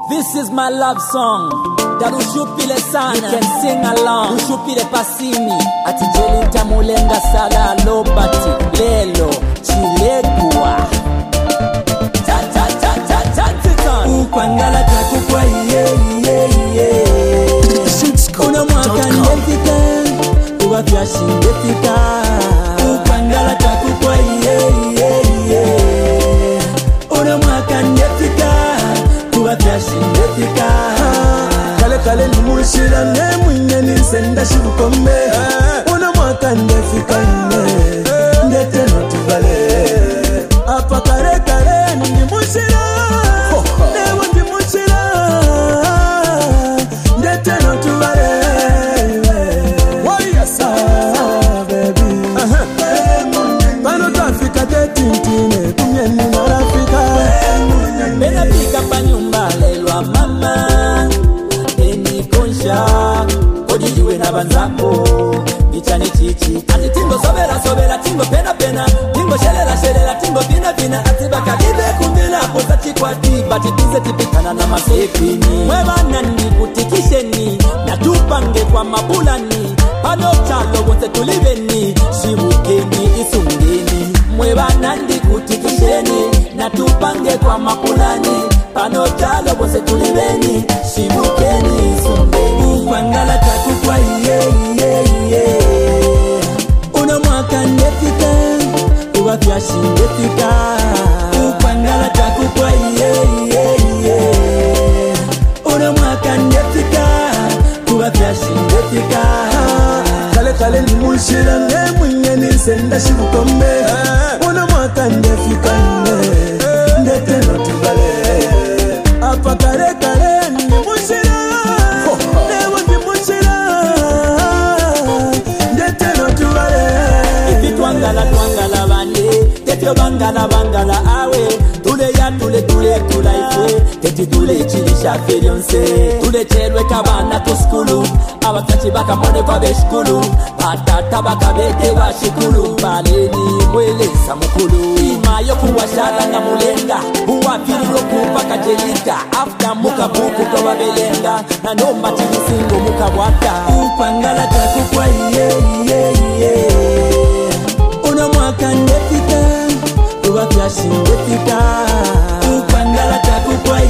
This is my love song. Darushupile sana. You can sing along. Rushupile pasimi. Atijeli tamulenga sala lobati. Lelo chilegua. Ta ta ta ta ta ta. Ukwangala takukwa Una mwaka ndefika. Uwa vyashi ndefika. Ukwangala takukwa Una mwaka ndefika. Kale kale ni mushira ne mwenye ni senda shibukombe Una mwaka ndefika ndete no tubale Apa kare kare ni mushira ne wandi mushira ndete no tubale Wayasa baby Pano tafika tetintine kumyeni marafika Bena pika pa nyumba lelwa mama Eni konsha Ojiwe na banzako Ichani chichi Ati tingo sobera Tingo pena Tingo shelela Tingo vina Ati baka libe kumbina Poza chikwa tiba Titize tipikana na masepini Mwewa nani kutikisheni Na tupange kwa mabulani Pano chalo wote tuliveni Shibukeni isungeni Mwewa nandi kutikisheni Na tupange kwa mapulani Pano chalo wose tuliveni Shibukeni isungeni Ukwangala takukwa Una mwaka ndefika Uwa vyashi ndefika Ukwangala takukwa Una mwaka ndefika Uwa vyashi ndefika Kale kale ni mushira ne mwenye ni senda shibukombe Una mwaka ndefika ndete no tubale Apa kare kare ni mushira ne wandi mushira ndete no tubale Ifi twangala bande Tetyo bangala awe Tule tulaife Teti tule chilisha ferionse Tule chelwe kabana kuskulu Abatachi baka mone kwa beshkulu Patata baka bete wa shikulu Baleni mwele samukulu Ima yoku wa shala na mulenga Uwa pili yoku baka jelika After muka buku towa belenga Na nomba chimisingo muka waka Upangala takukwa Una mwaka ndefika Uwa vyashi ndefika Upangala takukwa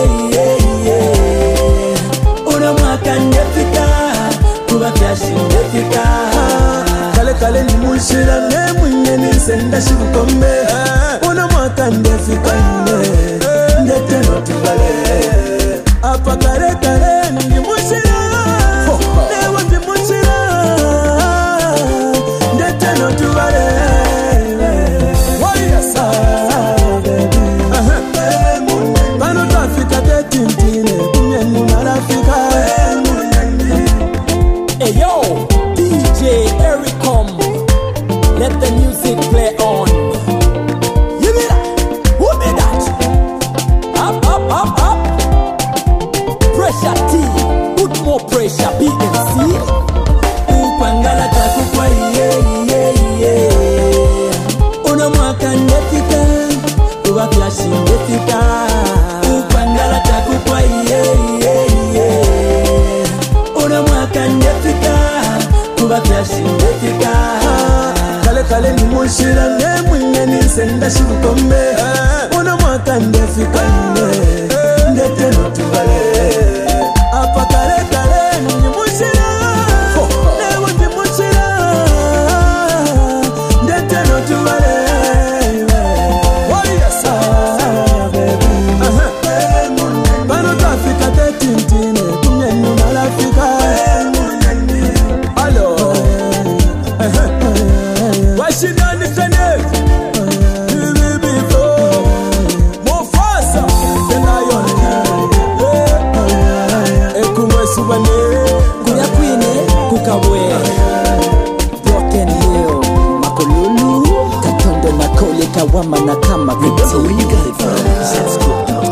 Una mwaka ndefika Uwa vyashi ndefika Kale kale ni mushira ne mwenye ni senda shibukombe Una mwaka ndefika ndete no tubale Apa kare kare ni mushira ne wandi mushira ndete no tubale Wayasa baby Pano tafika tetintine kumyeni marafika Hey yo, DJ Ericom, let the music play on. You mean that? Who made that? Up. Pressure T, put more pressure, BNC. Upangala takukwa Una mwaka ndefika, uwa vyashi ndefika. Upangala takukwa Una mwaka ndefika Uwa vyashi ndefika Kale kale ni mushira ne mwenye ni senda shibukombe Una mwaka ndefika ndete no tubale Apa kare kare ni mushira ne wandi mushira ndete no tubale Wayasa baby Pano tafika tetintine kumyeni marafika Washindani Kenneth Mufasa Senayon Ekumwe Subane Kunya Kwine Kukabwe Broken Hill Makolulu Katondo na Kole Kawama na kama Kuti